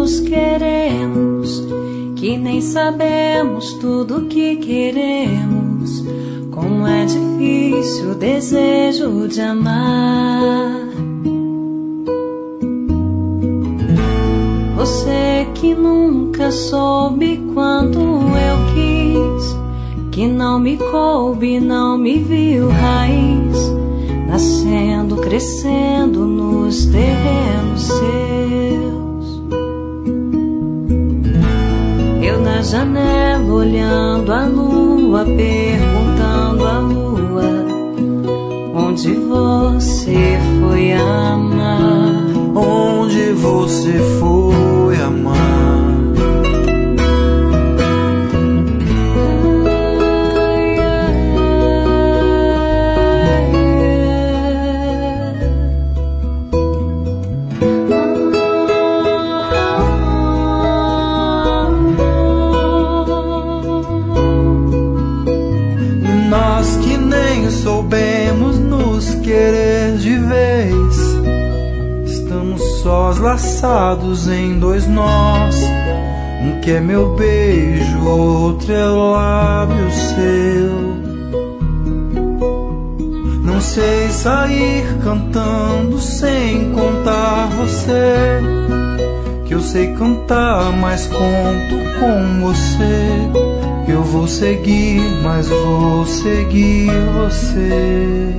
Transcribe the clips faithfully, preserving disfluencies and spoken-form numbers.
nos queremos, que nem sabemos tudo que queremos. Como é difícil o desejo de amar. Você que nunca soube quanto eu quis, que não me coube, não me viu raiz, nascendo, crescendo nos terrenos seus. Eu na janela olhando a lua, perguntando à lua onde você foi amar. Onde você foi amar? Soubemos nos querer de vez, estamos sós laçados em dois nós. Um que é meu beijo, outro é o lábio seu. Não sei sair cantando sem contar você, que eu sei cantar, mas conto com você. Eu vou seguir, mas vou seguir você.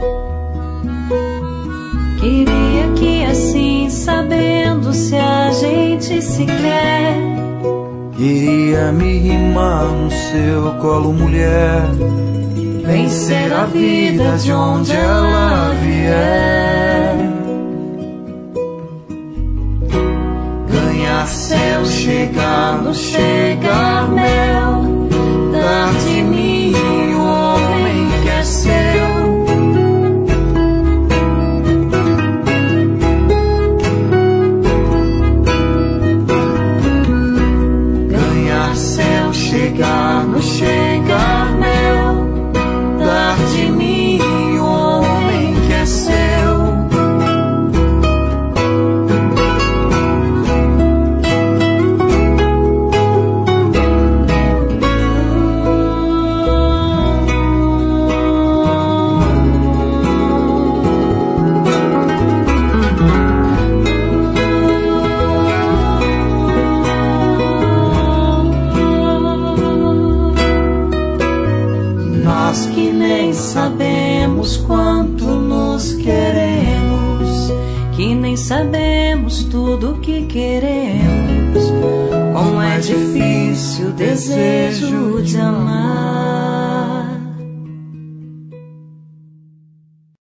Queria que assim, sabendo se a gente se quer, queria me rimar no seu colo, mulher, vencer a vida de onde ela vier. Ganhar céu, chegar no chegar mel, dar de mim o homem que é seu. Ganhar céu, chegar no chegar mel, dar de mim o homem que é seu. Sabemos quanto nos queremos, que nem sabemos tudo que queremos. Como é difícil o desejo de amar.